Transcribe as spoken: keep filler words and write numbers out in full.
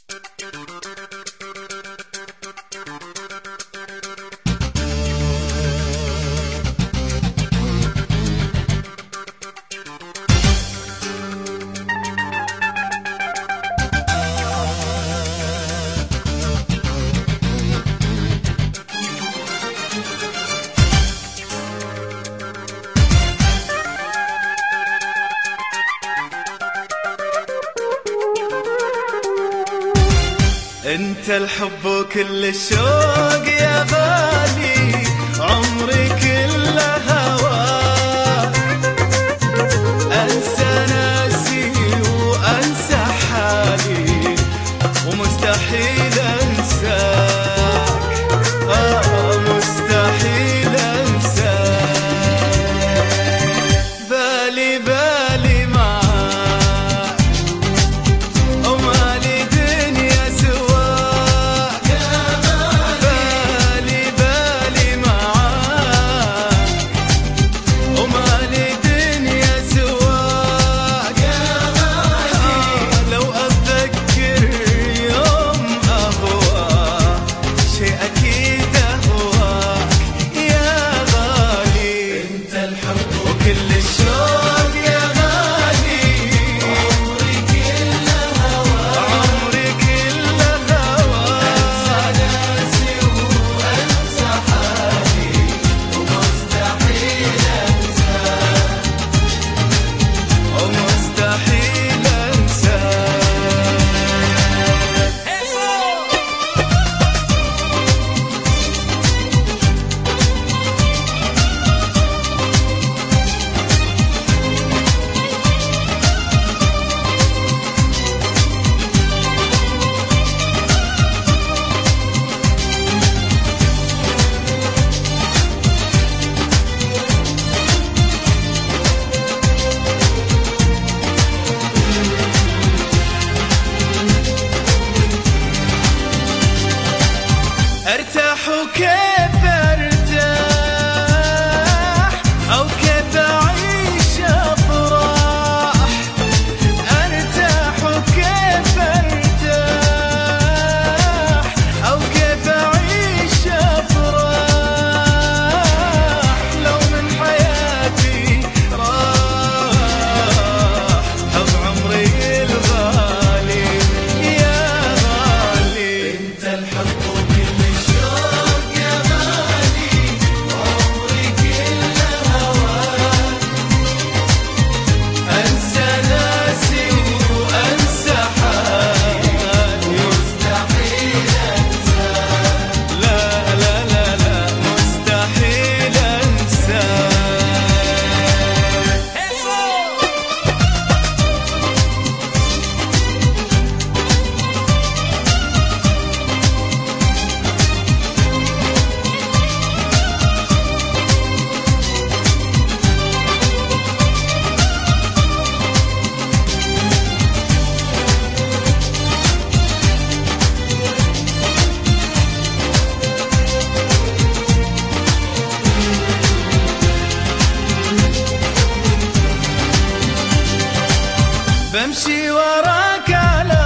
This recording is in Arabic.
انت الحب وكل الشوق يا غالي، عمري كله هواك. انسى ناسي وانسى حالي ومستحيل انساك، آه مستحيل انساك. بالي بالي معاك ومالي دنيا سواك، بالي بالي معاك ومالي دنيا سواك. آه لو اتذكر يوم اهواك شيء اكيد اهواك يا غالي. انت الحب وكل الشوق يا غالي، عمري كله هواك، عمري كله هواك. انسى ناسي وانسى حالي ومستحيل انساك، ومستحيل انساك. ارتاح وكيف ارتاح او كيف اعيش افراح، ارتاح وكيف ارتاح او كيف اعيش افراح. لو من حياتي راح حب عمري الغالي يا غالي. انت الحب وكل الشوق يا غالي، عمري كله هواك. انسى ناسي وانسى حالي مستحيل انساك، لا لا لا لا مستحيل انساك. بمشي وراك على